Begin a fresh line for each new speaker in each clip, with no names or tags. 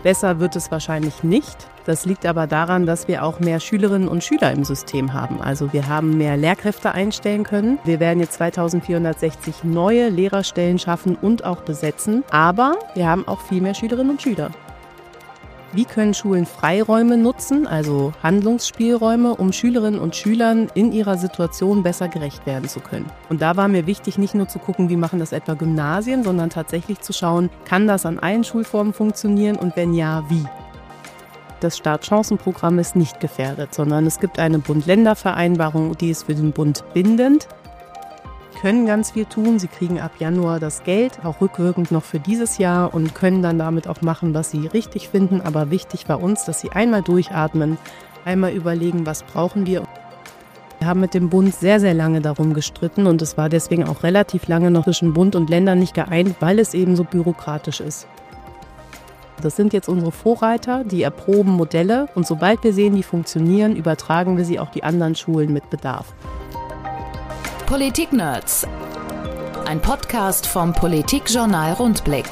Besser wird es wahrscheinlich nicht. Das liegt aber daran, dass wir auch mehr Schülerinnen und Schüler im System haben. Also wir haben mehr Lehrkräfte einstellen können. Wir werden jetzt 2460 neue Lehrerstellen schaffen und auch besetzen. Aber wir haben auch viel mehr Schülerinnen und Schüler. Wie können Schulen Freiräume nutzen, also Handlungsspielräume, um Schülerinnen und Schülern in ihrer Situation besser gerecht werden zu können? Und da war mir wichtig, nicht nur zu gucken, wie machen das etwa Gymnasien, sondern tatsächlich zu schauen, kann das an allen Schulformen funktionieren und wenn ja, wie? Das Startchancenprogramm ist nicht gefährdet, sondern es gibt eine Bund-Länder-Vereinbarung, die ist für den Bund bindend. Sie können ganz viel tun. Sie kriegen ab Januar das Geld, auch rückwirkend noch für dieses Jahr und können dann damit auch machen, was sie richtig finden. Aber wichtig war uns, dass sie einmal durchatmen, einmal überlegen, was brauchen wir. Wir haben mit dem Bund sehr, sehr lange darum gestritten und es war deswegen auch relativ lange noch zwischen Bund und Ländern nicht geeint, weil es eben so bürokratisch ist. Das sind jetzt unsere Vorreiter, die erproben Modelle und sobald wir sehen, die funktionieren, übertragen wir sie auch die anderen Schulen mit Bedarf.
Politik-Nerds. Ein Podcast vom Politikjournal Rundblick.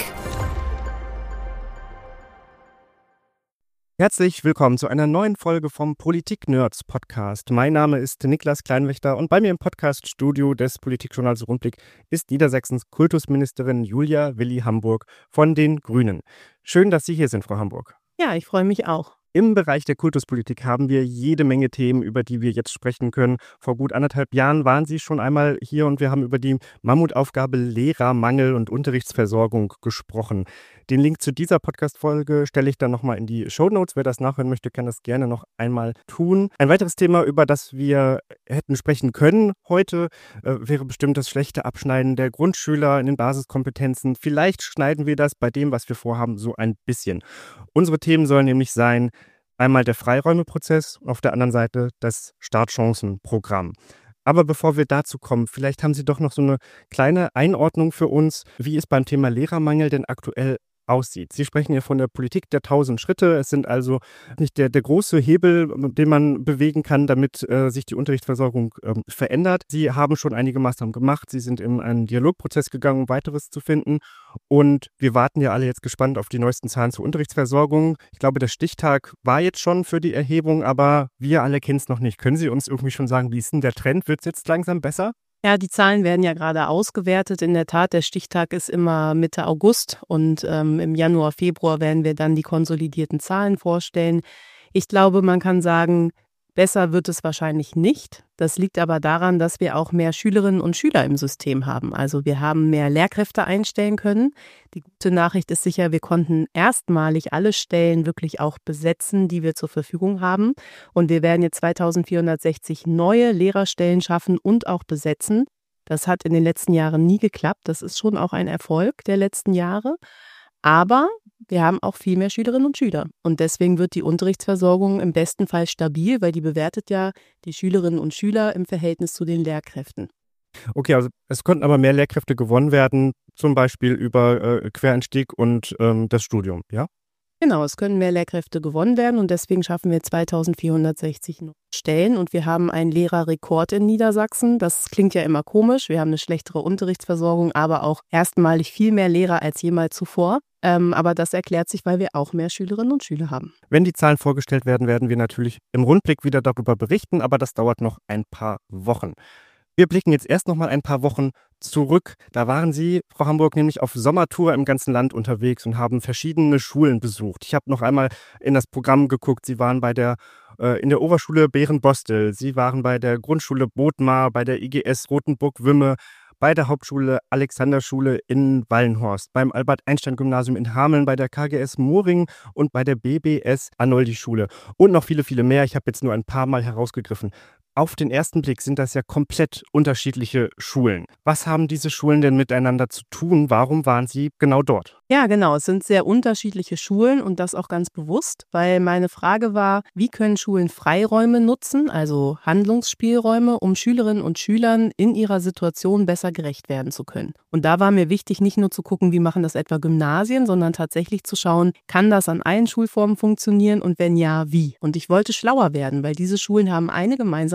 Herzlich willkommen zu einer neuen Folge vom Politik-Nerds Podcast. Mein Name ist Niklas Kleinwächter und bei mir im Podcaststudio des Politikjournals Rundblick ist Niedersachsens Kultusministerin Julia Willi Hamburg von den Grünen. Schön, dass Sie hier sind, Frau Hamburg.
Ja, ich freue mich auch.
Im Bereich der Kultuspolitik haben wir jede Menge Themen, über die wir jetzt sprechen können. Vor gut 1,5 Jahren waren Sie schon einmal hier und wir haben über die Mammutaufgabe Lehrermangel und Unterrichtsversorgung gesprochen. Den Link zu dieser Podcast-Folge stelle ich dann nochmal in die Shownotes. Wer das nachhören möchte, kann das gerne noch einmal tun. Ein weiteres Thema, über das wir hätten sprechen können heute, wäre bestimmt das schlechte Abschneiden der Grundschüler in den Basiskompetenzen. Vielleicht schneiden wir das bei dem, was wir vorhaben, so ein bisschen. Unsere Themen sollen nämlich sein, einmal der Freiräumeprozess und auf der anderen Seite das Startchancenprogramm. Aber bevor wir dazu kommen, vielleicht haben Sie doch noch so eine kleine Einordnung für uns, wie es beim Thema Lehrermangel denn aktuell aussieht. Sie sprechen ja von der Politik der 1000 Schritte. Es sind also nicht der große Hebel, den man bewegen kann, damit sich die Unterrichtsversorgung verändert. Sie haben schon einige Maßnahmen gemacht. Sie sind in einen Dialogprozess gegangen, um weiteres zu finden. Und wir warten ja alle jetzt gespannt auf die neuesten Zahlen zur Unterrichtsversorgung. Ich glaube, der Stichtag war jetzt schon für die Erhebung, aber wir alle kennen es noch nicht. Können Sie uns irgendwie schon sagen, wie ist denn der Trend? Wird es jetzt langsam besser?
Ja, die Zahlen werden ja gerade ausgewertet. In der Tat, der Stichtag ist immer Mitte August und im Januar, Februar werden wir dann die konsolidierten Zahlen vorstellen. Ich glaube, man kann sagen, besser wird es wahrscheinlich nicht. Das liegt aber daran, dass wir auch mehr Schülerinnen und Schüler im System haben. Also wir haben mehr Lehrkräfte einstellen können. Die gute Nachricht ist sicher, wir konnten erstmalig alle Stellen wirklich auch besetzen, die wir zur Verfügung haben. Und wir werden jetzt 2460 neue Lehrerstellen schaffen und auch besetzen. Das hat in den letzten Jahren nie geklappt. Das ist schon auch ein Erfolg der letzten Jahre. Aber wir haben auch viel mehr Schülerinnen und Schüler. Und deswegen wird die Unterrichtsversorgung im besten Fall stabil, weil die bewertet ja die Schülerinnen und Schüler im Verhältnis zu den Lehrkräften.
Okay, also es konnten aber mehr Lehrkräfte gewonnen werden, zum Beispiel über Quereinstieg und das Studium, ja?
Genau, es können mehr Lehrkräfte gewonnen werden und deswegen schaffen wir 2460 Stellen und wir haben einen Lehrerrekord in Niedersachsen. Das klingt ja immer komisch, wir haben eine schlechtere Unterrichtsversorgung, aber auch erstmalig viel mehr Lehrer als jemals zuvor. Aber das erklärt sich, weil wir auch mehr Schülerinnen und Schüler haben.
Wenn die Zahlen vorgestellt werden, werden wir natürlich im Rundblick wieder darüber berichten, aber das dauert noch ein paar Wochen. Wir blicken jetzt erst noch mal ein paar Wochen zurück. Da waren Sie, Frau Hamburg, nämlich auf Sommertour im ganzen Land unterwegs und haben verschiedene Schulen besucht. Ich habe noch einmal in das Programm geguckt. Sie waren in der Oberschule Bärenbostel. Sie waren bei der Grundschule Bothmar, bei der IGS Rothenburg-Wümme, bei der Hauptschule Alexanderschule in Wallenhorst, beim Albert-Einstein-Gymnasium in Hameln, bei der KGS Moring und bei der BBS Arnoldi-Schule. Und noch viele, viele mehr. Ich habe jetzt nur ein paar Mal herausgegriffen. Auf den ersten Blick sind das ja komplett unterschiedliche Schulen. Was haben diese Schulen denn miteinander zu tun? Warum waren Sie genau dort?
Ja, genau. Es sind sehr unterschiedliche Schulen und das auch ganz bewusst, weil meine Frage war, wie können Schulen Freiräume nutzen, also Handlungsspielräume, um Schülerinnen und Schülern in ihrer Situation besser gerecht werden zu können. Und da war mir wichtig, nicht nur zu gucken, wie machen das etwa Gymnasien, sondern tatsächlich zu schauen, kann das an allen Schulformen funktionieren und wenn ja, wie? Und ich wollte schlauer werden, weil diese Schulen haben eine Gemeinsamkeit.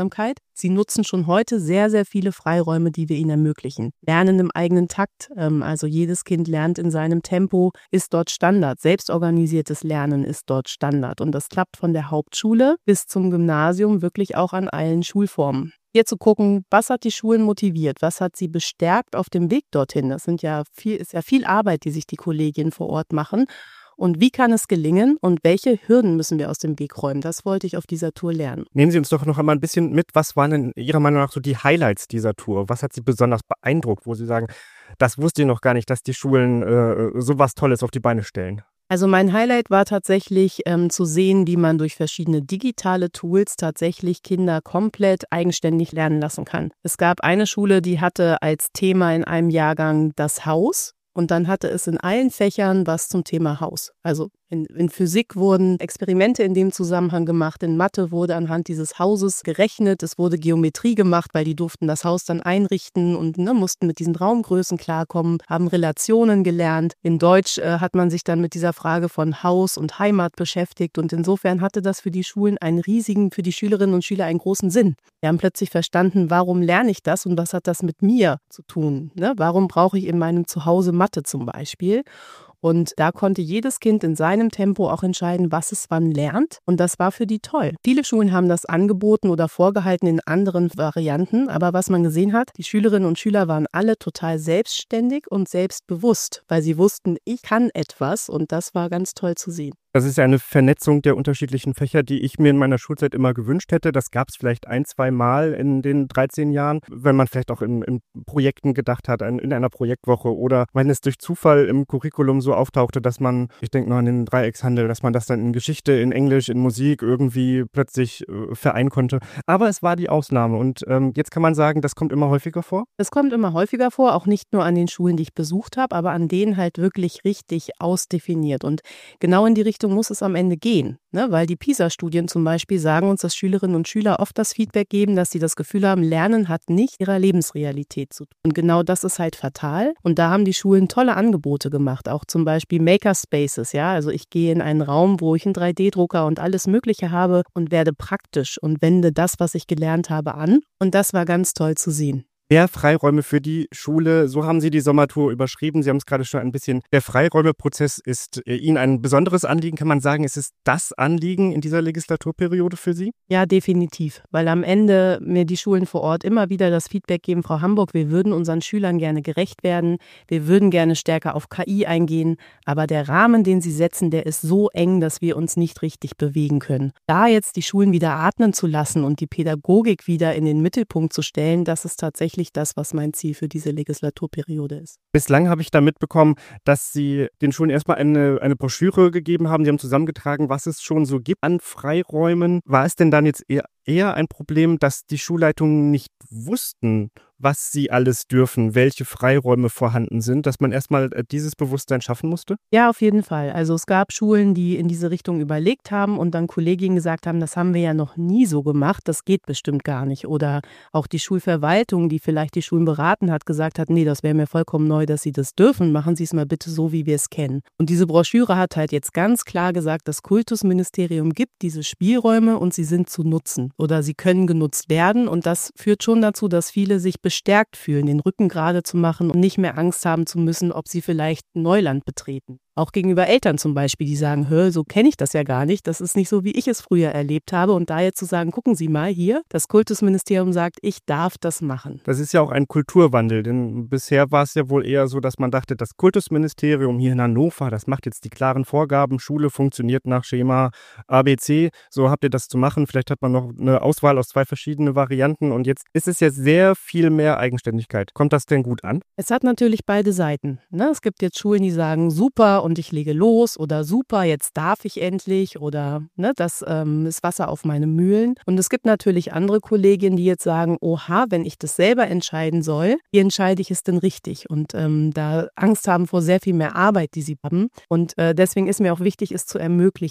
Aufmerksamkeit. Sie nutzen schon heute sehr, sehr viele Freiräume, die wir ihnen ermöglichen. Lernen im eigenen Takt, also jedes Kind lernt in seinem Tempo, ist dort Standard. Selbstorganisiertes Lernen ist dort Standard. Und das klappt von der Hauptschule bis zum Gymnasium wirklich auch an allen Schulformen. Hier zu gucken, was hat die Schulen motiviert, was hat sie bestärkt auf dem Weg dorthin. Das ist ja viel Arbeit, die sich die Kolleginnen vor Ort machen. Und wie kann es gelingen und welche Hürden müssen wir aus dem Weg räumen? Das wollte ich auf dieser Tour lernen.
Nehmen Sie uns doch noch einmal ein bisschen mit, was waren denn Ihrer Meinung nach so die Highlights dieser Tour? Was hat Sie besonders beeindruckt, wo Sie sagen, das wusste ich noch gar nicht, dass die Schulen so was Tolles auf die Beine stellen?
Also mein Highlight war tatsächlich zu sehen, wie man durch verschiedene digitale Tools tatsächlich Kinder komplett eigenständig lernen lassen kann. Es gab eine Schule, die hatte als Thema in einem Jahrgang das Haus. Und dann hatte es in allen Fächern was zum Thema Haus. Also in Physik wurden Experimente in dem Zusammenhang gemacht, in Mathe wurde anhand dieses Hauses gerechnet, es wurde Geometrie gemacht, weil die durften das Haus dann einrichten und mussten mit diesen Raumgrößen klarkommen, haben Relationen gelernt. In Deutsch hat man sich dann mit dieser Frage von Haus und Heimat beschäftigt und insofern hatte das für die Schulen für die Schülerinnen und Schüler einen großen Sinn. Wir haben plötzlich verstanden, warum lerne ich das und was hat das mit mir zu tun? Warum brauche ich in meinem Zuhause Mathe zum Beispiel? Und da konnte jedes Kind in seinem Tempo auch entscheiden, was es wann lernt. Und das war für die toll. Viele Schulen haben das angeboten oder vorgehalten in anderen Varianten. Aber was man gesehen hat, die Schülerinnen und Schüler waren alle total selbstständig und selbstbewusst, weil sie wussten, ich kann etwas. Und das war ganz toll zu sehen.
Das ist ja eine Vernetzung der unterschiedlichen Fächer, die ich mir in meiner Schulzeit immer gewünscht hätte. Das gab es vielleicht 1-2 Mal in den 13 Jahren, wenn man vielleicht auch in Projekten gedacht hat, in einer Projektwoche oder wenn es durch Zufall im Curriculum so auftauchte, dass man, ich denke noch an den Dreieckshandel, dass man das dann in Geschichte, in Englisch, in Musik irgendwie plötzlich vereinen konnte. Aber es war die Ausnahme und jetzt kann man sagen, das kommt immer häufiger vor?
Es kommt immer häufiger vor, auch nicht nur an den Schulen, die ich besucht habe, aber an denen halt wirklich richtig ausdefiniert. Und genau in die Richtung muss es am Ende gehen, weil die PISA-Studien zum Beispiel sagen uns, dass Schülerinnen und Schüler oft das Feedback geben, dass sie das Gefühl haben, Lernen hat nicht ihrer Lebensrealität zu tun. Und genau das ist halt fatal. Und da haben die Schulen tolle Angebote gemacht, auch zum Beispiel Makerspaces. Ja? Also ich gehe in einen Raum, wo ich einen 3D-Drucker und alles Mögliche habe und werde praktisch und wende das, was ich gelernt habe, an. Und das war ganz toll zu sehen.
Mehr Freiräume für die Schule, so haben Sie die Sommertour überschrieben. Sie haben es gerade schon ein bisschen. Der Freiräumeprozess ist Ihnen ein besonderes Anliegen, kann man sagen. Ist es das Anliegen in dieser Legislaturperiode für Sie?
Ja, definitiv, weil am Ende mir die Schulen vor Ort immer wieder das Feedback geben, Frau Hamburg, wir würden unseren Schülern gerne gerecht werden, wir würden gerne stärker auf KI eingehen, aber der Rahmen, den Sie setzen, der ist so eng, dass wir uns nicht richtig bewegen können. Da jetzt die Schulen wieder atmen zu lassen und die Pädagogik wieder in den Mittelpunkt zu stellen, das ist tatsächlich das, was mein Ziel für diese Legislaturperiode ist.
Bislang habe ich da mitbekommen, dass Sie den Schulen erstmal eine Broschüre gegeben haben. Sie haben zusammengetragen, was es schon so gibt an Freiräumen. War es denn dann jetzt eher ein Problem, dass die Schulleitungen nicht wussten, was sie alles dürfen, welche Freiräume vorhanden sind, dass man erstmal dieses Bewusstsein schaffen musste?
Ja, auf jeden Fall. Also es gab Schulen, die in diese Richtung überlegt haben und dann Kolleginnen gesagt haben, das haben wir ja noch nie so gemacht, das geht bestimmt gar nicht. Oder auch die Schulverwaltung, die vielleicht die Schulen beraten hat, gesagt hat, nee, das wäre mir vollkommen neu, dass sie das dürfen, machen Sie es mal bitte so, wie wir es kennen. Und diese Broschüre hat halt jetzt ganz klar gesagt, das Kultusministerium gibt diese Spielräume und sie sind zu nutzen oder sie können genutzt werden und das führt schon dazu, dass viele sich bestärkt fühlen, den Rücken gerade zu machen und nicht mehr Angst haben zu müssen, ob sie vielleicht Neuland betreten. Auch gegenüber Eltern zum Beispiel, die sagen, so kenne ich das ja gar nicht, das ist nicht so, wie ich es früher erlebt habe. Und da jetzt zu sagen, gucken Sie mal hier, das Kultusministerium sagt, ich darf das machen.
Das ist ja auch ein Kulturwandel, denn bisher war es ja wohl eher so, dass man dachte, das Kultusministerium hier in Hannover, das macht jetzt die klaren Vorgaben, Schule funktioniert nach Schema ABC, so habt ihr das zu machen. Vielleicht hat man noch eine Auswahl aus 2 verschiedene Varianten und jetzt ist es ja sehr viel mehr Eigenständigkeit. Kommt das denn gut an?
Es hat natürlich beide Seiten. Es gibt jetzt Schulen, die sagen, super, und ich lege los oder super, jetzt darf ich endlich oder das ist Wasser auf meine Mühlen. Und es gibt natürlich andere Kolleginnen, die jetzt sagen, oha, wenn ich das selber entscheiden soll, wie entscheide ich es denn richtig? Und da Angst haben vor sehr viel mehr Arbeit, die sie haben. Und deswegen ist mir auch wichtig, es zu ermöglichen.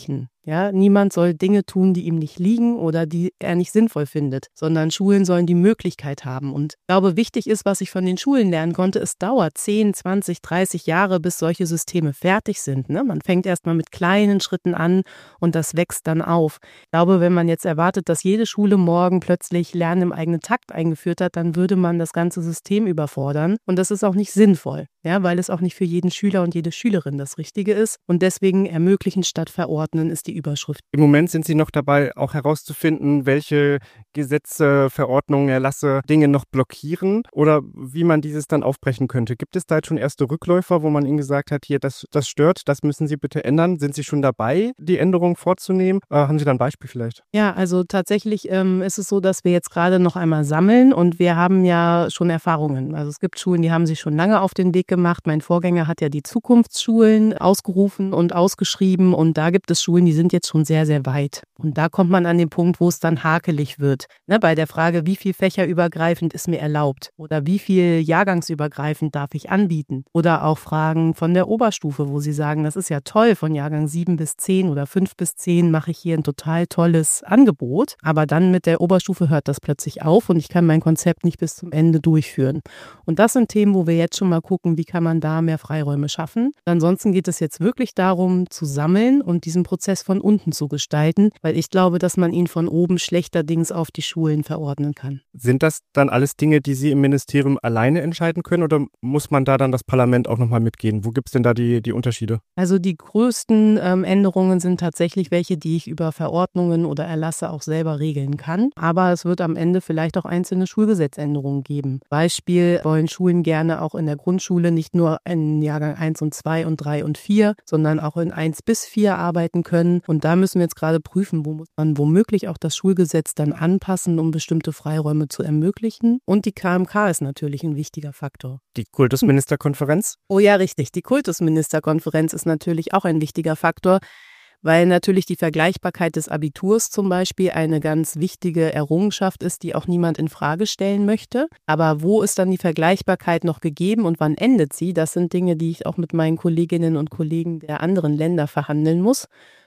Ja, niemand soll Dinge tun, die ihm nicht liegen oder die er nicht sinnvoll findet, sondern Schulen sollen die Möglichkeit haben. Und ich glaube, wichtig ist, was ich von den Schulen lernen konnte, es dauert 10, 20, 30 Jahre, bis solche Systeme fertig sind. Ne? Man fängt erstmal mit kleinen Schritten an und das wächst dann auf. Ich glaube, wenn man jetzt erwartet, dass jede Schule morgen plötzlich Lernen im eigenen Takt eingeführt hat, dann würde man das ganze System überfordern. Und das ist auch nicht sinnvoll, ja, weil es auch nicht für jeden Schüler und jede Schülerin das Richtige ist. Und deswegen ermöglichen statt verordnen ist die Überschrift.
Im Moment sind Sie noch dabei, auch herauszufinden, welche Gesetze, Verordnungen, Erlasse Dinge noch blockieren oder wie man dieses dann aufbrechen könnte. Gibt es da jetzt schon erste Rückläufer, wo man Ihnen gesagt hat, hier, das stört, das müssen Sie bitte ändern? Sind Sie schon dabei, die Änderungen vorzunehmen? Haben Sie da ein Beispiel vielleicht?
Ja, also tatsächlich ist es so, dass wir jetzt gerade noch einmal sammeln und wir haben ja schon Erfahrungen. Also es gibt Schulen, die haben sich schon lange auf den Weg gemacht. Mein Vorgänger hat ja die Zukunftsschulen ausgerufen und ausgeschrieben und da gibt es Schulen, die sind jetzt schon sehr, sehr weit. Und da kommt man an den Punkt, wo es dann hakelig wird. Ne, bei der Frage, wie viel fächerübergreifend ist mir erlaubt oder wie viel jahrgangsübergreifend darf ich anbieten? Oder auch Fragen von der Oberstufe, wo sie sagen, das ist ja toll, von Jahrgang 7 bis 10 oder 5 bis 10 mache ich hier ein total tolles Angebot. Aber dann mit der Oberstufe hört das plötzlich auf und ich kann mein Konzept nicht bis zum Ende durchführen. Und das sind Themen, wo wir jetzt schon mal gucken, wie kann man da mehr Freiräume schaffen. Ansonsten geht es jetzt wirklich darum, zu sammeln und diesen Prozess von unten zu gestalten, weil ich glaube, dass man ihn von oben schlechterdings auf die Schulen verordnen kann.
Sind das dann alles Dinge, die Sie im Ministerium alleine entscheiden können oder muss man da dann das Parlament auch nochmal mitgehen? Wo gibt es denn da die Unterschiede?
Also die größten Änderungen sind tatsächlich welche, die ich über Verordnungen oder Erlasse auch selber regeln kann. Aber es wird am Ende vielleicht auch einzelne Schulgesetzänderungen geben. Beispiel wollen Schulen gerne auch in der Grundschule nicht nur in Jahrgang 1 und 2 und 3 und 4, sondern auch in 1 bis 4 arbeiten können. Und da müssen wir jetzt gerade prüfen, wo muss man womöglich auch das Schulgesetz dann anpassen, um bestimmte Freiräume zu ermöglichen. Und die KMK ist natürlich ein wichtiger Faktor.
Die Kultusministerkonferenz?
Oh ja, richtig. Die Kultusministerkonferenz ist natürlich auch ein wichtiger Faktor, weil natürlich die Vergleichbarkeit des Abiturs zum Beispiel eine ganz wichtige Errungenschaft ist, die auch niemand in Frage stellen möchte. Aber wo ist dann die Vergleichbarkeit noch gegeben und wann endet sie? Das sind Dinge, die ich auch mit meinen Kolleginnen und Kollegen der anderen Länder verhandeln muss.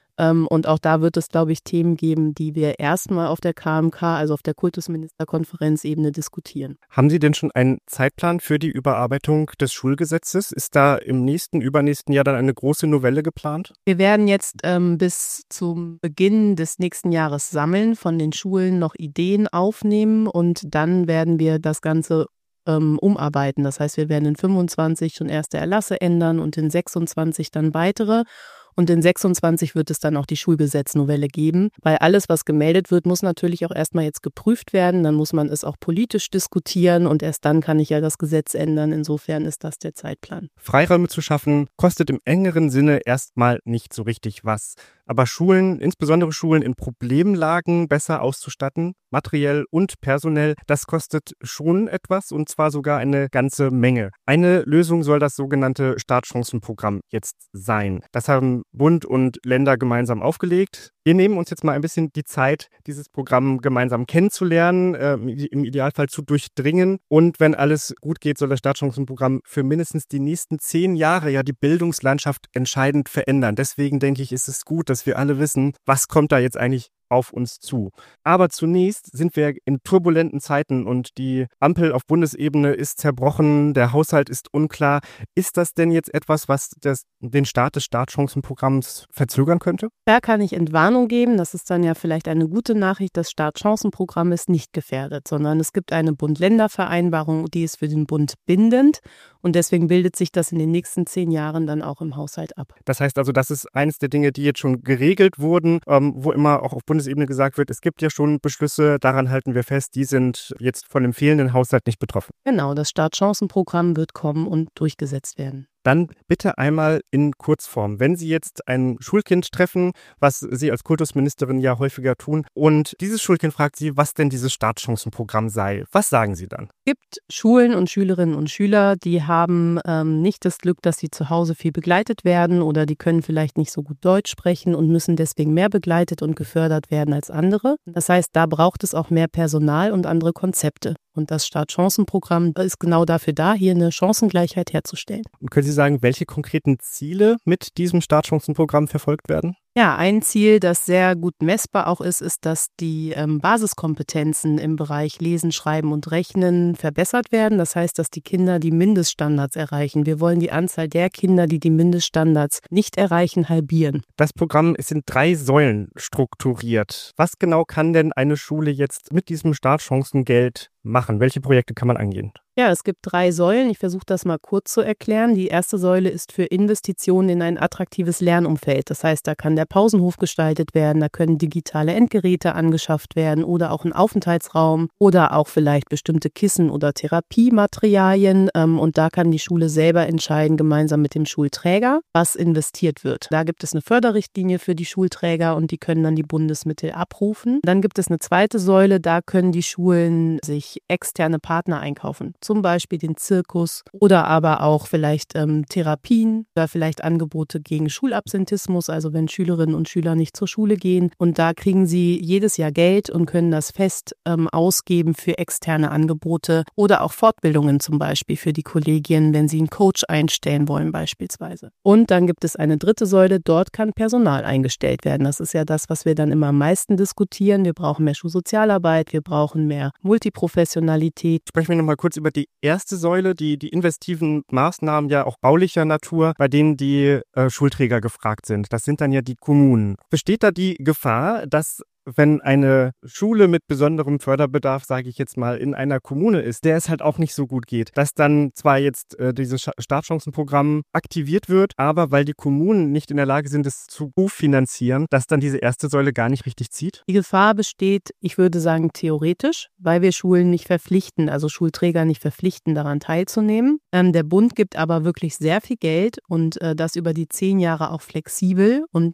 Und auch da wird es, glaube ich, Themen geben, die wir erstmal auf der KMK, also auf der Kultusministerkonferenzebene diskutieren.
Haben Sie denn schon einen Zeitplan für die Überarbeitung des Schulgesetzes? Ist da im übernächsten Jahr dann eine große Novelle geplant?
Wir werden jetzt bis zum Beginn des nächsten Jahres sammeln, von den Schulen noch Ideen aufnehmen und dann werden wir das Ganze umarbeiten. Das heißt, wir werden in 25 schon erste Erlasse ändern und in 26 dann weitere. Und in 26 wird es dann auch die Schulgesetznovelle geben, weil alles, was gemeldet wird, muss natürlich auch erstmal jetzt geprüft werden. Dann muss man es auch politisch diskutieren und erst dann kann ich ja das Gesetz ändern. Insofern ist das der Zeitplan.
Freiräume zu schaffen, kostet im engeren Sinne erstmal nicht so richtig was. Aber Schulen, insbesondere Schulen in Problemlagen besser auszustatten, materiell und personell, das kostet schon etwas und zwar sogar eine ganze Menge. Eine Lösung soll das sogenannte Startchancenprogramm jetzt sein. Das haben Bund und Länder gemeinsam aufgelegt. Wir nehmen uns jetzt mal ein bisschen die Zeit, dieses Programm gemeinsam kennenzulernen, im Idealfall zu durchdringen. Und wenn alles gut geht, soll das Startchancenprogramm für mindestens die nächsten 10 Jahre ja die Bildungslandschaft entscheidend verändern. Deswegen denke ich, ist es gut, dass wir alle wissen, was kommt da jetzt eigentlich auf uns zu. Aber zunächst sind wir in turbulenten Zeiten und die Ampel auf Bundesebene ist zerbrochen, der Haushalt ist unklar. Ist das denn jetzt etwas, was den Start des Startchancenprogramms verzögern könnte?
Da kann ich Entwarnung geben. Das ist dann ja vielleicht eine gute Nachricht. Das Startchancenprogramm ist nicht gefährdet, sondern es gibt eine Bund-Länder-Vereinbarung, die ist für den Bund bindend. Und deswegen bildet sich das in den nächsten 10 Jahren dann auch im Haushalt ab.
Das heißt also, das ist eines der Dinge, die jetzt schon geregelt wurden, wo immer auch auf Bundesebene gesagt wird, es gibt ja schon Beschlüsse, daran halten wir fest, die sind jetzt von dem fehlenden Haushalt nicht betroffen.
Genau, das Startchancenprogramm wird kommen und durchgesetzt werden.
Dann bitte einmal in Kurzform. Wenn Sie jetzt ein Schulkind treffen, was Sie als Kultusministerin ja häufiger tun, und dieses Schulkind fragt Sie, was denn dieses Startchancenprogramm sei, was sagen Sie dann?
Es gibt Schulen und Schülerinnen und Schüler, die haben nicht das Glück, dass sie zu Hause viel begleitet werden oder die können vielleicht nicht so gut Deutsch sprechen und müssen deswegen mehr begleitet und gefördert werden als andere. Das heißt, da braucht es auch mehr Personal und andere Konzepte. Und das Startchancenprogramm ist genau dafür da, hier eine Chancengleichheit herzustellen.
Und können Sie sagen, welche konkreten Ziele mit diesem Startchancenprogramm verfolgt werden?
Ja, ein Ziel, das sehr gut messbar auch ist, dass die Basiskompetenzen im Bereich Lesen, Schreiben und Rechnen verbessert werden. Das heißt, dass die Kinder die Mindeststandards erreichen. Wir wollen die Anzahl der Kinder, die die Mindeststandards nicht erreichen, halbieren.
Das Programm ist in 3 Säulen strukturiert. Was genau kann denn eine Schule jetzt mit diesem Startchancengeld machen? Welche Projekte kann man angehen?
Ja, es gibt 3 Säulen. Ich versuche das mal kurz zu erklären. Die erste Säule ist für Investitionen in ein attraktives Lernumfeld. Das heißt, da kann der Pausenhof gestaltet werden, da können digitale Endgeräte angeschafft werden oder auch ein Aufenthaltsraum oder auch vielleicht bestimmte Kissen oder Therapiematerialien. Und da kann die Schule selber entscheiden, gemeinsam mit dem Schulträger, was investiert wird. Da gibt es eine Förderrichtlinie für die Schulträger und die können dann die Bundesmittel abrufen. Dann gibt es eine zweite Säule, da können die Schulen sich externe Partner einkaufen. Zum Beispiel den Zirkus oder aber auch vielleicht Therapien oder vielleicht Angebote gegen Schulabsentismus, also wenn Schülerinnen und Schüler nicht zur Schule gehen. Und da kriegen sie jedes Jahr Geld und können das fest ausgeben für externe Angebote oder auch Fortbildungen zum Beispiel für die Kollegien, wenn sie einen Coach einstellen wollen beispielsweise. Und dann gibt es eine dritte Säule, dort kann Personal eingestellt werden. Das ist ja das, was wir dann immer am meisten diskutieren. Wir brauchen mehr Schulsozialarbeit, wir brauchen mehr Multiprofessionalität.
Sprechen wir nochmal kurz über die erste Säule, die investiven Maßnahmen ja auch baulicher Natur, bei denen die Schulträger gefragt sind. Das sind dann ja die Kommunen. Besteht da die Gefahr, dass wenn eine Schule mit besonderem Förderbedarf, sage ich jetzt mal, in einer Kommune ist, der es halt auch nicht so gut geht, dass dann zwar jetzt dieses Startchancenprogramm aktiviert wird, aber weil die Kommunen nicht in der Lage sind, es zu finanzieren, dass dann diese erste Säule gar nicht richtig zieht?
Die Gefahr besteht, ich würde sagen, theoretisch, weil wir Schulen nicht verpflichten, also Schulträger nicht verpflichten, daran teilzunehmen. Der Bund gibt aber wirklich sehr viel Geld und das über die 10 Jahre auch flexibel und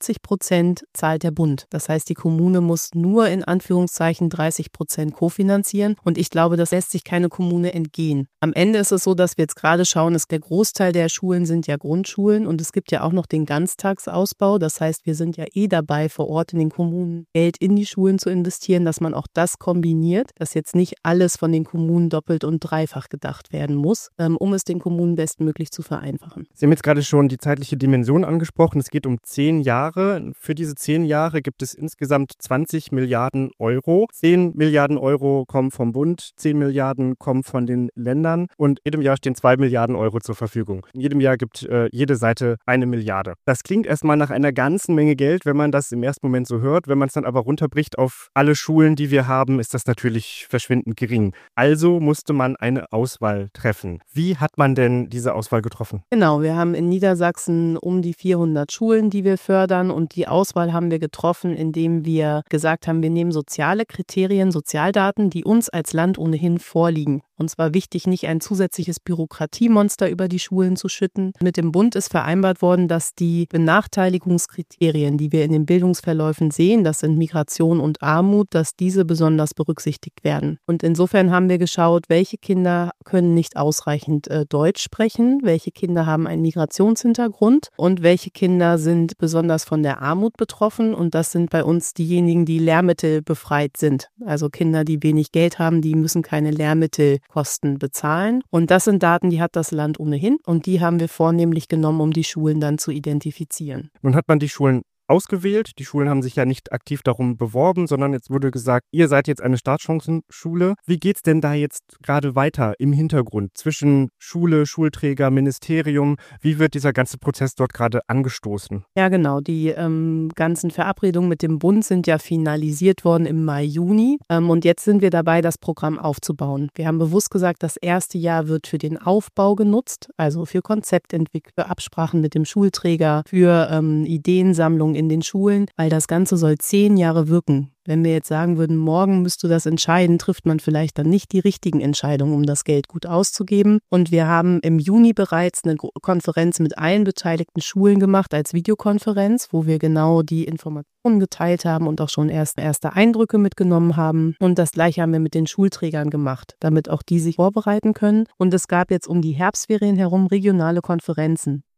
70% zahlt der Bund. Das heißt, die Kommune muss nur in Anführungszeichen 30% kofinanzieren und ich glaube, das lässt sich keine Kommune entgehen. Am Ende ist es so, dass wir jetzt gerade schauen, dass der Großteil der Schulen sind ja Grundschulen und es gibt ja auch noch den Ganztagsausbau. Das heißt, wir sind ja dabei, vor Ort in den Kommunen Geld in die Schulen zu investieren, dass man auch das kombiniert, dass jetzt nicht alles von den Kommunen doppelt und dreifach gedacht werden muss, um es den Kommunen bestmöglich zu vereinfachen.
Sie haben jetzt gerade schon die zeitliche Dimension angesprochen. Es geht um 10 Jahre. Für diese 10 Jahre gibt es insgesamt 20 Milliarden Euro. 10 Milliarden Euro kommen vom Bund, 10 Milliarden kommen von den Ländern und jedem Jahr stehen 2 Milliarden Euro zur Verfügung. In jedem Jahr gibt jede Seite 1 Milliarde. Das klingt erstmal nach einer ganzen Menge Geld, wenn man das im ersten Moment so hört. Wenn man es dann aber runterbricht auf alle Schulen, die wir haben, ist das natürlich verschwindend gering. Also musste man eine Auswahl treffen. Wie hat man denn diese Auswahl getroffen?
Genau, wir haben in Niedersachsen um die 400 Schulen, die wir fördern und die Auswahl haben wir getroffen, indem wir gesagt haben, wir nehmen soziale Kriterien, Sozialdaten, die uns als Land ohnehin vorliegen. Uns war wichtig, nicht ein zusätzliches Bürokratiemonster über die Schulen zu schütten. Mit dem Bund ist vereinbart worden, dass die Benachteiligungskriterien, die wir in den Bildungsverläufen sehen, das sind Migration und Armut, dass diese besonders berücksichtigt werden. Und insofern haben wir geschaut, welche Kinder können nicht ausreichend Deutsch sprechen, welche Kinder haben einen Migrationshintergrund und welche Kinder sind besonders von der Armut betroffen. Und das sind bei uns diejenigen, die lehrmittelbefreit sind. Also Kinder, die wenig Geld haben, die müssen keine Lehrmittelkosten bezahlen. Und das sind Daten, die hat das Land ohnehin. Und die haben wir vornehmlich genommen, um die Schulen dann zu identifizieren.
Nun hat man die Schulen ausgewählt. Die Schulen haben sich ja nicht aktiv darum beworben, sondern jetzt wurde gesagt, ihr seid jetzt eine Startchancenschule. Wie geht's denn da jetzt gerade weiter im Hintergrund zwischen Schule, Schulträger, Ministerium? Wie wird dieser ganze Prozess dort gerade angestoßen?
Ja, genau. Die ganzen Verabredungen mit dem Bund sind ja finalisiert worden im Mai, Juni. Und jetzt sind wir dabei, das Programm aufzubauen. Wir haben bewusst gesagt, das erste Jahr wird für den Aufbau genutzt, also für Konzeptentwicklung, für Absprachen mit dem Schulträger, für Ideensammlung in den Schulen, weil das Ganze soll 10 Jahre wirken. Wenn wir jetzt sagen würden, morgen müsst du das entscheiden, trifft man vielleicht dann nicht die richtigen Entscheidungen, um das Geld gut auszugeben. Und wir haben im Juni bereits eine Konferenz mit allen beteiligten Schulen gemacht als Videokonferenz, wo wir genau die Informationen geteilt haben und auch schon erste Eindrücke mitgenommen haben. Und das Gleiche haben wir mit den Schulträgern gemacht, damit auch die sich vorbereiten können. Und es gab jetzt um die Herbstferien herum regionale Konferenzen.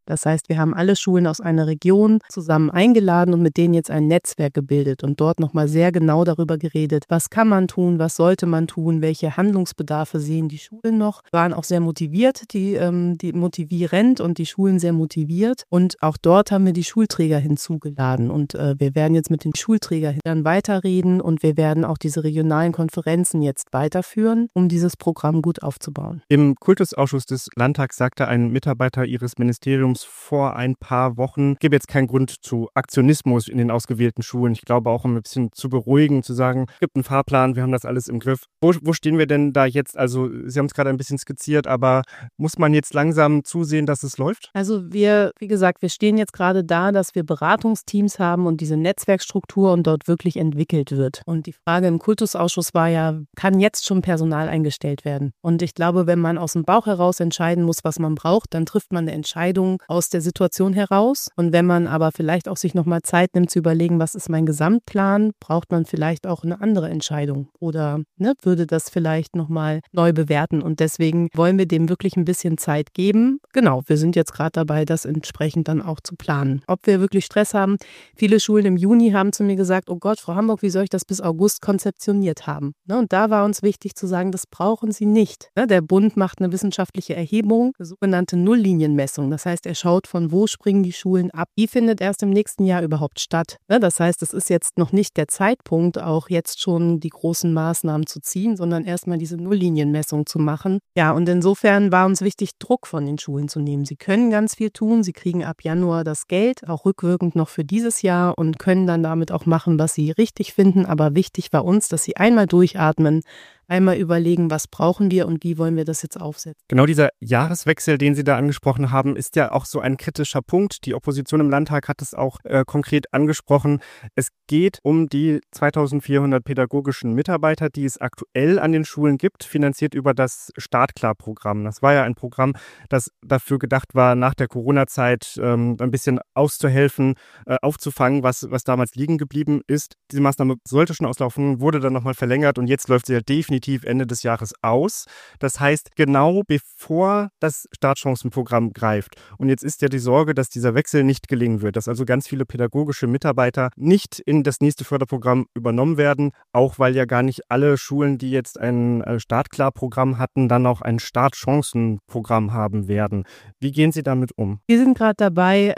Das heißt, wir haben alle Schulen aus einer Region zusammen eingeladen und mit denen jetzt ein Netzwerk gebildet und dort nochmal sehr genau darüber geredet, was kann man tun, was sollte man tun, welche Handlungsbedarfe sehen die Schulen noch. Wir waren auch sehr motiviert, die motivierend und die Schulen sehr motiviert. Und auch dort haben wir die Schulträger hinzugeladen. Und wir werden jetzt mit den Schulträgern dann weiterreden und wir werden auch diese regionalen Konferenzen jetzt weiterführen, um dieses Programm gut aufzubauen.
Im Kultusausschuss des Landtags sagte ein Mitarbeiter Ihres Ministeriums vor ein paar Wochen, es gebe jetzt keinen Grund zu Aktionismus in den ausgewählten Schulen. Ich glaube auch, um ein bisschen zu beruhigen, zu sagen, es gibt einen Fahrplan, wir haben das alles im Griff. Wo stehen wir denn da jetzt? Also Sie haben es gerade ein bisschen skizziert, aber muss man jetzt langsam zusehen, dass es läuft?
Also wie gesagt, wir stehen jetzt gerade da, dass wir Beratungsteams haben und diese Netzwerkstruktur und dort wirklich entwickelt wird. Und die Frage im Kultusausschuss war ja, kann jetzt schon Personal eingestellt werden? Und ich glaube, wenn man aus dem Bauch heraus entscheiden muss, was man braucht, dann trifft man eine Entscheidung aus der Situation heraus. Und wenn man aber vielleicht auch sich nochmal Zeit nimmt zu überlegen, was ist mein Gesamtplan, braucht man vielleicht auch eine andere Entscheidung oder würde das vielleicht nochmal neu bewerten. Und deswegen wollen wir dem wirklich ein bisschen Zeit geben. Genau, wir sind jetzt gerade dabei, das entsprechend dann auch zu planen. Ob wir wirklich Stress haben, viele Schulen im Juni haben zu mir gesagt, oh Gott, Frau Hamburg, wie soll ich das bis August konzeptioniert haben? Und da war uns wichtig zu sagen, das brauchen Sie nicht. Der Bund macht eine wissenschaftliche Erhebung, eine sogenannte Nulllinienmessung. Das heißt, er schaut, von wo springen die Schulen ab. Die findet erst im nächsten Jahr überhaupt statt. Das heißt, es ist jetzt noch nicht der Zeitpunkt, auch jetzt schon die großen Maßnahmen zu ziehen, sondern erstmal diese Nulllinienmessung zu machen. Ja, und insofern war uns wichtig, Druck von den Schulen zu nehmen. Sie können ganz viel tun. Sie kriegen ab Januar das Geld, auch rückwirkend noch für dieses Jahr und können dann damit auch machen, was sie richtig finden. Aber wichtig war uns, dass sie einmal durchatmen, einmal überlegen, was brauchen wir und wie wollen wir das jetzt aufsetzen.
Genau dieser Jahreswechsel, den Sie da angesprochen haben, ist ja auch so ein kritischer Punkt. Die Opposition im Landtag hat es auch konkret angesprochen. Es geht um die 2400 pädagogischen Mitarbeiter, die es aktuell an den Schulen gibt, finanziert über das Startklar-Programm. Das war ja ein Programm, das dafür gedacht war, nach der Corona-Zeit ein bisschen auszuhelfen, aufzufangen, was damals liegen geblieben ist. Diese Maßnahme sollte schon auslaufen, wurde dann nochmal verlängert und jetzt läuft sie ja definitiv Ende des Jahres aus. Das heißt, genau bevor das Startchancenprogramm greift. Und jetzt ist ja die Sorge, dass dieser Wechsel nicht gelingen wird, dass also ganz viele pädagogische Mitarbeiter nicht in das nächste Förderprogramm übernommen werden, auch weil ja gar nicht alle Schulen, die jetzt ein Startklar-Programm hatten, dann auch ein Startchancenprogramm haben werden. Wie gehen Sie damit um?
Wir sind gerade dabei,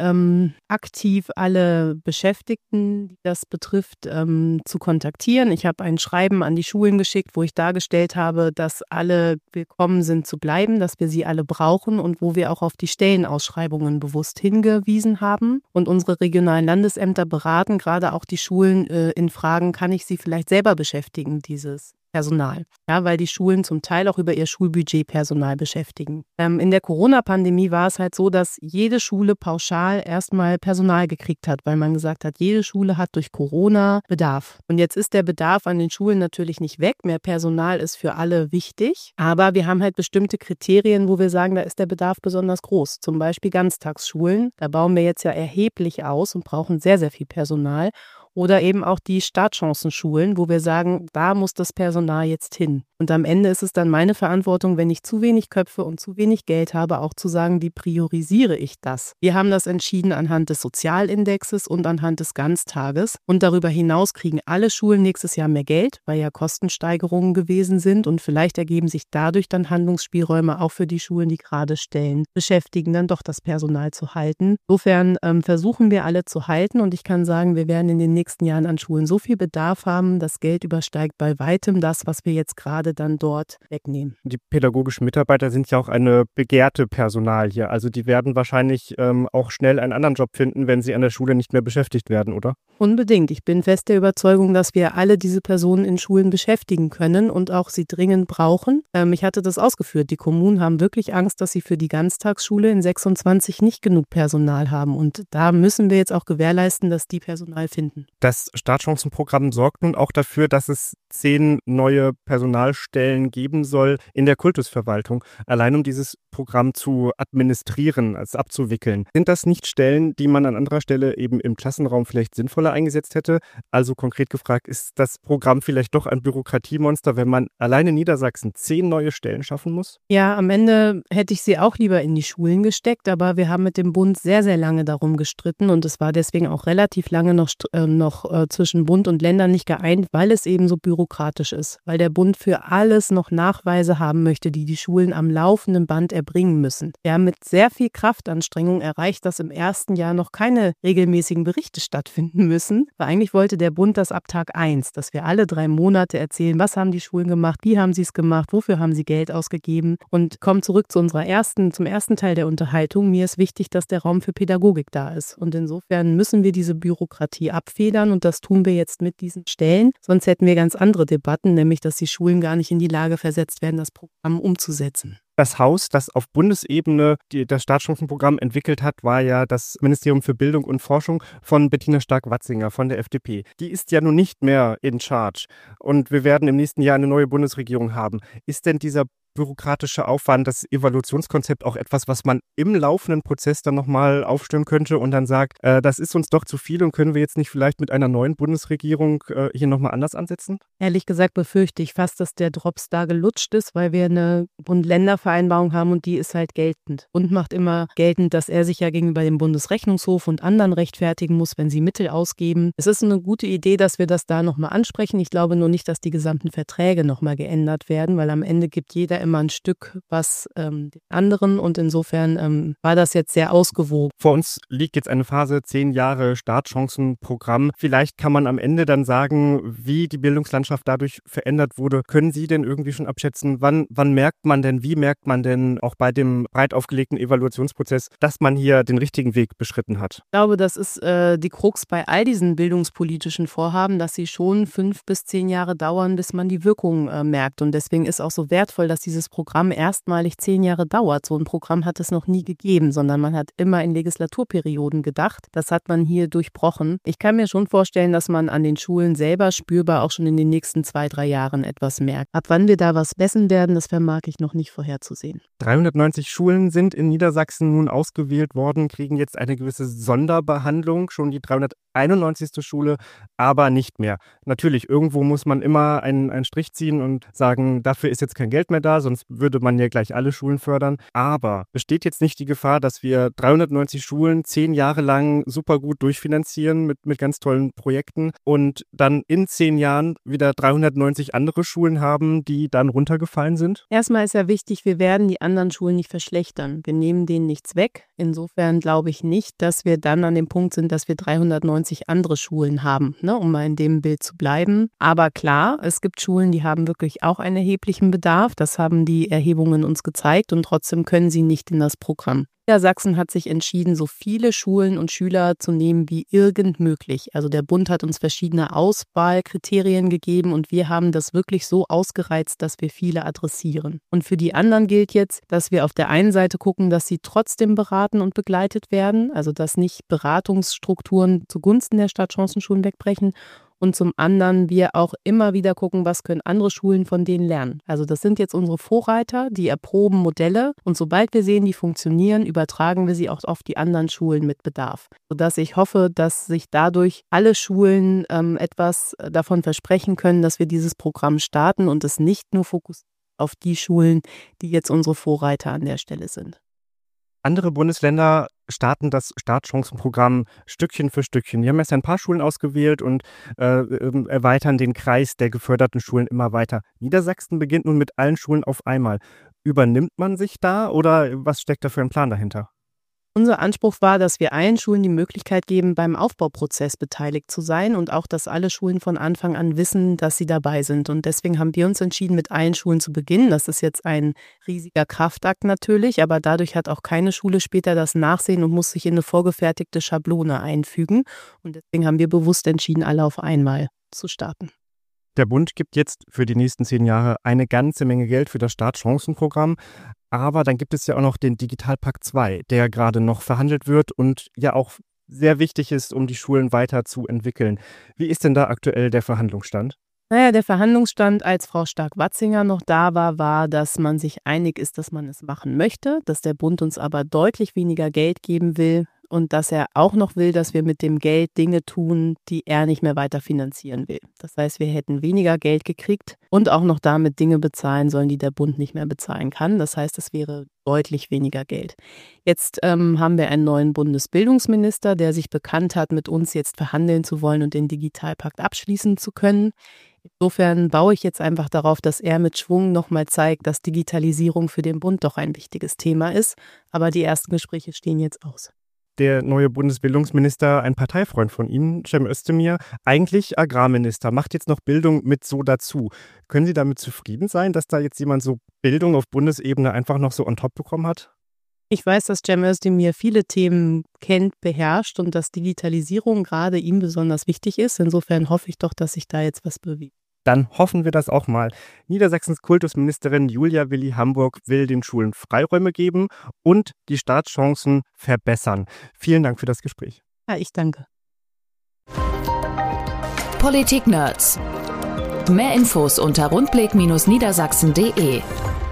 aktiv alle Beschäftigten, die das betrifft, zu kontaktieren. Ich habe ein Schreiben an die Schulen geschickt, wo ich dargestellt habe, dass alle willkommen sind zu bleiben, dass wir sie alle brauchen und wo wir auch auf die Stellenausschreibungen bewusst hingewiesen haben. Und unsere regionalen Landesämter beraten gerade auch die Schulen in Fragen, kann ich sie vielleicht selber beschäftigen, dieses Personal. Ja, weil die Schulen zum Teil auch über ihr Schulbudget Personal beschäftigen. In der Corona-Pandemie war es halt so, dass jede Schule pauschal erstmal Personal gekriegt hat, weil man gesagt hat, jede Schule hat durch Corona Bedarf. Und jetzt ist der Bedarf an den Schulen natürlich nicht weg. Mehr Personal ist für alle wichtig. Aber wir haben halt bestimmte Kriterien, wo wir sagen, da ist der Bedarf besonders groß. Zum Beispiel Ganztagsschulen. Da bauen wir jetzt ja erheblich aus und brauchen sehr, sehr viel Personal. Oder eben auch die Startchancenschulen, wo wir sagen, da muss das Personal jetzt hin. Und am Ende ist es dann meine Verantwortung, wenn ich zu wenig Köpfe und zu wenig Geld habe, auch zu sagen, wie priorisiere ich das? Wir haben das entschieden anhand des Sozialindexes und anhand des Ganztages. Und darüber hinaus kriegen alle Schulen nächstes Jahr mehr Geld, weil ja Kostensteigerungen gewesen sind. Und vielleicht ergeben sich dadurch dann Handlungsspielräume auch für die Schulen, die gerade Stellen beschäftigen, dann doch das Personal zu halten. Insofern versuchen wir alle zu halten. Und ich kann sagen, wir werden in den nächsten Jahren an Schulen so viel Bedarf haben, das Geld übersteigt bei weitem das, was wir jetzt gerade dann dort wegnehmen.
Die pädagogischen Mitarbeiter sind ja auch eine begehrte Personalie. Also die werden wahrscheinlich auch schnell einen anderen Job finden, wenn sie an der Schule nicht mehr beschäftigt werden, oder?
Unbedingt. Ich bin fest der Überzeugung, dass wir alle diese Personen in Schulen beschäftigen können und auch sie dringend brauchen. Ich hatte das ausgeführt. Die Kommunen haben wirklich Angst, dass sie für die Ganztagsschule in 26 nicht genug Personal haben. Und da müssen wir jetzt auch gewährleisten, dass die Personal finden.
Das Startchancenprogramm sorgt nun auch dafür, dass es 10 neue Personalstellen geben soll in der Kultusverwaltung, allein um dieses Programm zu administrieren, also abzuwickeln. Sind das nicht Stellen, die man an anderer Stelle eben im Klassenraum vielleicht sinnvoller eingesetzt hätte? Also konkret gefragt, ist das Programm vielleicht doch ein Bürokratiemonster, wenn man allein in Niedersachsen 10 neue Stellen schaffen muss?
Ja, am Ende hätte ich sie auch lieber in die Schulen gesteckt, aber wir haben mit dem Bund sehr, sehr lange darum gestritten und es war deswegen auch relativ lange noch zwischen Bund und Ländern nicht geeint, weil es eben so bürokratisch ist, weil der Bund für alles noch Nachweise haben möchte, die die Schulen am laufenden Band erbringen müssen. Wir haben mit sehr viel Kraftanstrengung erreicht, dass im ersten Jahr noch keine regelmäßigen Berichte stattfinden müssen, weil eigentlich wollte der Bund das ab Tag 1, dass wir alle 3 Monate erzählen, was haben die Schulen gemacht, wie haben sie es gemacht, wofür haben sie Geld ausgegeben und kommen zurück zum ersten Teil der Unterhaltung. Mir ist wichtig, dass der Raum für Pädagogik da ist und insofern müssen wir diese Bürokratie abfedern und das tun wir jetzt mit diesen Stellen. Sonst hätten wir ganz andere Debatten, nämlich dass die Schulen gar nicht in die Lage versetzt werden, das Programm umzusetzen.
Das Haus, das auf Bundesebene das Startchancenprogramm entwickelt hat, war ja das Ministerium für Bildung und Forschung von Bettina Stark-Watzinger von der FDP. Die ist ja nun nicht mehr in charge und wir werden im nächsten Jahr eine neue Bundesregierung haben. Ist denn dieser bürokratische Aufwand, das Evaluationskonzept auch etwas, was man im laufenden Prozess dann nochmal aufstellen könnte und dann sagt, das ist uns doch zu viel und können wir jetzt nicht vielleicht mit einer neuen Bundesregierung hier nochmal anders ansetzen?
Ehrlich gesagt befürchte ich fast, dass der Drops da gelutscht ist, weil wir eine Bund-Länder-Vereinbarung haben und die ist halt geltend. Bund macht immer geltend, dass er sich ja gegenüber dem Bundesrechnungshof und anderen rechtfertigen muss, wenn sie Mittel ausgeben. Es ist eine gute Idee, dass wir das da nochmal ansprechen. Ich glaube nur nicht, dass die gesamten Verträge nochmal geändert werden, weil am Ende gibt jeder immer ein Stück was den anderen und insofern war das jetzt sehr ausgewogen.
Vor uns liegt jetzt eine Phase 10 Jahre Startchancenprogramm. Vielleicht kann man am Ende dann sagen, wie die Bildungslandschaft dadurch verändert wurde. Können Sie denn irgendwie schon abschätzen, wann merkt man denn, wie merkt man denn auch bei dem breit aufgelegten Evaluationsprozess, dass man hier den richtigen Weg beschritten hat?
Ich glaube, das ist die Krux bei all diesen bildungspolitischen Vorhaben, dass sie schon 5 bis 10 Jahre dauern, bis man die Wirkung merkt und deswegen ist auch so wertvoll, dass dieses Programm erstmalig 10 Jahre dauert. So ein Programm hat es noch nie gegeben, sondern man hat immer in Legislaturperioden gedacht. Das hat man hier durchbrochen. Ich kann mir schon vorstellen, dass man an den Schulen selber spürbar auch schon in den nächsten 2-3 Jahren etwas merkt. Ab wann wir da was messen werden, das vermag ich noch nicht vorherzusehen.
390 Schulen sind in Niedersachsen nun ausgewählt worden, kriegen jetzt eine gewisse Sonderbehandlung, schon die 391. Schule, aber nicht mehr. Natürlich, irgendwo muss man immer einen Strich ziehen und sagen, dafür ist jetzt kein Geld mehr da, sonst würde man ja gleich alle Schulen fördern. Aber besteht jetzt nicht die Gefahr, dass wir 390 Schulen 10 Jahre lang super gut durchfinanzieren mit ganz tollen Projekten und dann in 10 Jahren wieder 390 andere Schulen haben, die dann runtergefallen sind?
Erstmal ist ja wichtig, wir werden die anderen Schulen nicht verschlechtern. Wir nehmen denen nichts weg. Insofern glaube ich nicht, dass wir dann an dem Punkt sind, dass wir 390 andere Schulen haben, um mal in dem Bild zu bleiben. Aber klar, es gibt Schulen, die haben wirklich auch einen erheblichen Bedarf. Das haben die Erhebungen uns gezeigt und trotzdem können sie nicht in das Programm. Niedersachsen hat sich entschieden, so viele Schulen und Schüler zu nehmen wie irgend möglich. Also der Bund hat uns verschiedene Auswahlkriterien gegeben und wir haben das wirklich so ausgereizt, dass wir viele adressieren. Und für die anderen gilt jetzt, dass wir auf der einen Seite gucken, dass sie trotzdem beraten und begleitet werden, also dass nicht Beratungsstrukturen zugunsten der Startchancenschulen wegbrechen. Und zum anderen wir auch immer wieder gucken, was können andere Schulen von denen lernen. Also das sind jetzt unsere Vorreiter, die erproben Modelle und sobald wir sehen, die funktionieren, übertragen wir sie auch auf die anderen Schulen mit Bedarf. Sodass ich hoffe, dass sich dadurch alle Schulen etwas davon versprechen können, dass wir dieses Programm starten und es nicht nur fokussiert auf die Schulen, die jetzt unsere Vorreiter an der Stelle sind.
Andere Bundesländer starten das Startchancenprogramm Stückchen für Stückchen. Die haben jetzt ein paar Schulen ausgewählt und erweitern den Kreis der geförderten Schulen immer weiter. Niedersachsen beginnt nun mit allen Schulen auf einmal. Übernimmt man sich da oder was steckt da für ein Plan dahinter?
Unser Anspruch war, dass wir allen Schulen die Möglichkeit geben, beim Aufbauprozess beteiligt zu sein und auch, dass alle Schulen von Anfang an wissen, dass sie dabei sind. Und deswegen haben wir uns entschieden, mit allen Schulen zu beginnen. Das ist jetzt ein riesiger Kraftakt natürlich, aber dadurch hat auch keine Schule später das Nachsehen und muss sich in eine vorgefertigte Schablone einfügen. Und deswegen haben wir bewusst entschieden, alle auf einmal zu starten.
Der Bund gibt jetzt für die nächsten 10 Jahre eine ganze Menge Geld für das Startchancenprogramm. Aber dann gibt es ja auch noch den Digitalpakt 2, der gerade noch verhandelt wird und ja auch sehr wichtig ist, um die Schulen weiter zu entwickeln. Wie ist denn da aktuell der Verhandlungsstand?
Naja, der Verhandlungsstand, als Frau Stark-Watzinger noch da war, dass man sich einig ist, dass man es machen möchte, dass der Bund uns aber deutlich weniger Geld geben will und dass er auch noch will, dass wir mit dem Geld Dinge tun, die er nicht mehr weiter finanzieren will. Das heißt, wir hätten weniger Geld gekriegt und auch noch damit Dinge bezahlen sollen, die der Bund nicht mehr bezahlen kann. Das heißt, es wäre deutlich weniger Geld. Jetzt haben wir einen neuen Bundesbildungsminister, der sich bekannt hat, mit uns jetzt verhandeln zu wollen und den Digitalpakt abschließen zu können. Insofern baue ich jetzt einfach darauf, dass er mit Schwung nochmal zeigt, dass Digitalisierung für den Bund doch ein wichtiges Thema ist. Aber die ersten Gespräche stehen jetzt aus.
Der neue Bundesbildungsminister, ein Parteifreund von Ihnen, Cem Özdemir, eigentlich Agrarminister, macht jetzt noch Bildung mit so dazu. Können Sie damit zufrieden sein, dass da jetzt jemand so Bildung auf Bundesebene einfach noch so on top bekommen hat?
Ich weiß, dass Cem Özdemir viele Themen kennt, beherrscht und dass Digitalisierung gerade ihm besonders wichtig ist. Insofern hoffe ich doch, dass sich da jetzt was bewegt.
Dann hoffen wir das auch mal. Niedersachsens Kultusministerin Julia Willi-Hamburg will den Schulen Freiräume geben und die Startchancen verbessern. Vielen Dank für das Gespräch.
Ja, ich danke.
Politik-Nerds. Mehr Infos unter rundblick-niedersachsen.de.